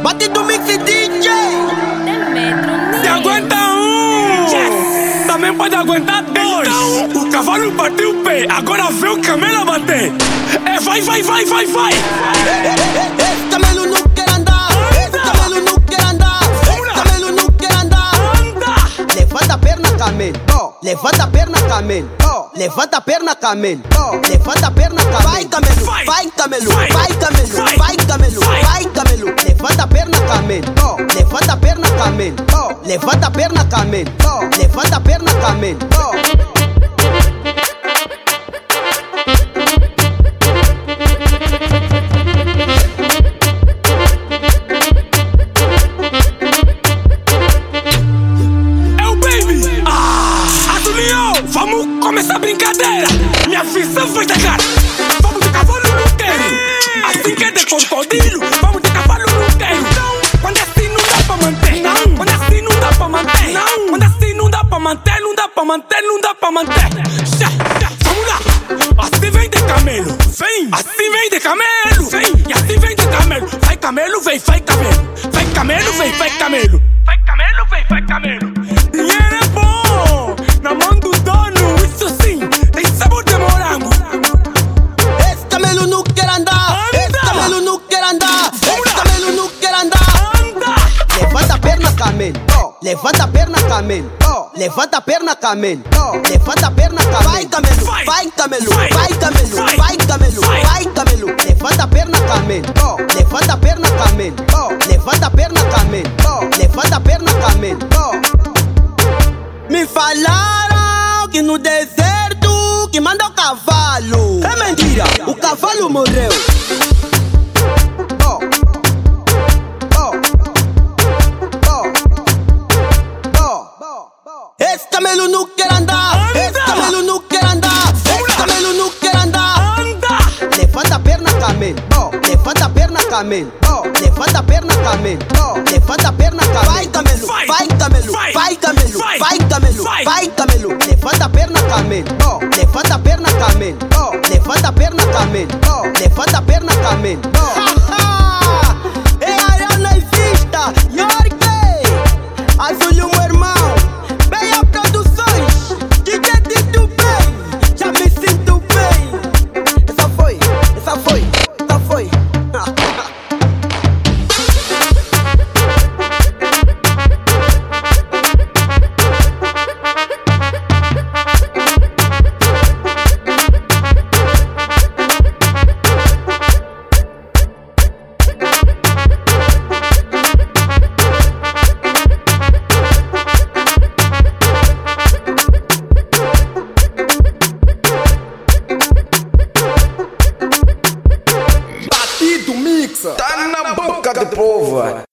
Bate do mix DJ. Se aguenta um, yes. Também pode aguentar dois. Então, o cavalo bateu o pé, agora vê o camelo bater. É vai, vai, vai, vai, vai. Esse camelo não quer andar. Esse camelo não quer andar. Esse camelo não quer andar. Anda. Levanta a perna, camelo. Levanta a perna, camelo. Levanta a perna, camelo. Levanta a perna, camelo. Vai, camelo. Vai, camelo. Vai, camelo. Vai, camelo. Vai, camelo. Levanta a perna, camelo. Levanta a perna, camelo. Levanta a perna, camelo. Levanta a perna, camelo. Vamos começar a brincadeira. Minha visão foi da cara. Vamos de cavalo no quero. Assim que é de crocodilo. Vamos de cavalo no quero. Quando assim não dá pra manter. Não. Quando assim não dá pra manter. Não. Quando assim não dá pra manter. Não dá pra manter, não dá pra manter. Vamos lá. Assim vem de camelo. Vem. Assim vem de camelo. Vem. E assim vem de camelo. Vai camelo, vem, vai camelo. Vai camelo, vem, vai camelo. Vai camelo, vem, vai camelo. Dinheiro é bom. Na mão do dono, isso sim, tem sabor de morango. Esse camelo não quer andar. Esse camelo não quer andar. Esse camelo não quer andar. Anda. Levanta a perna, camelo. Levanta a perna, camelo. Levanta a perna, camelo. Levanta a perna, camelo. Vai, camelo. Vai, camelo. Vai, camelo. Vai, camelo. Vai, camelo. Levanta a perna, camelo. Levanta a perna, camelo. Levanta a perna, camelo. Levanta a perna, camelo. Me falaram que no deserto que manda o cavalo. É mentira, o cavalo morreu. Esse camelo não quer andar. Esse camelo não quer andar. Esse camelo não quer andar. Anda. Levanta a perna, camelo. Levanta a perna, camelo. Levanta a perna, camelo. Levanta a perna, camelo. Vai, camelo. Vai, camelo. Vai, camelo. Vai, camelo. Vai, camelo. Levanta a perna, camelo. Levanta a perna, camelo. Levanta a perna, camelo. Levanta a perna, camelo. É Ariana e Vista. York. Azul, meu irmão. Bem Produções. DJ Tito bem. Já me sinto bem. Essa foi. Essa foi. Essa foi. Tá na boca do povo.